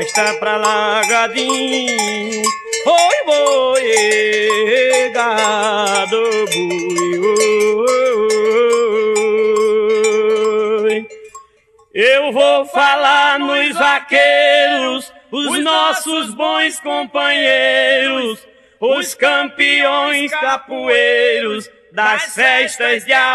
arrasta pra lá, gadinho. Oi, boi, gado, boi, oi. Eu vou falar nos vaqueiros, os nossos bons companheiros, os campeões capoeiros das festas de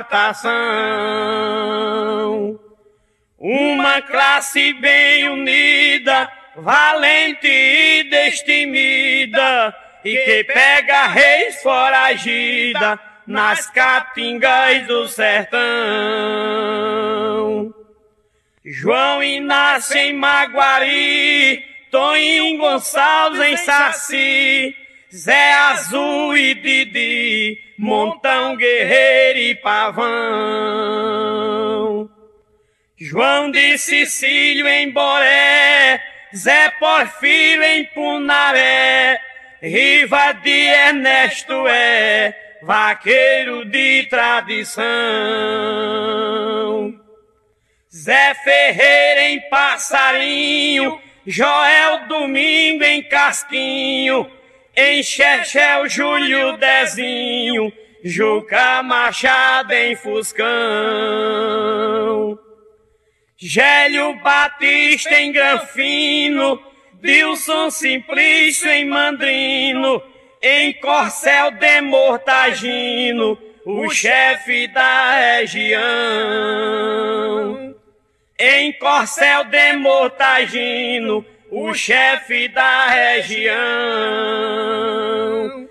apartação. Uma classe bem unida, valente e destemida, e que pega reis foragida nas caatingas do sertão. João Inácio em Maguari, Toninho Gonçalves em Saci, Zé Azul e Didi, Montão, Guerreiro e Pavão. João de Cecílio em Boré, Zé Porfírio em Punaré, Riva de Ernesto vaqueiro de tradição. Zé Ferreira em Passarinho, Joel Domingo em Casquinho, em Chechel Júlio Dezinho, Juca Machado em Fuscão. Gélio Batista em Granfino, Dilson Simplício em Mandrino, em Corcel de Mortagino, o chefe da região. Em Corcel de Mortagino, o chefe da região.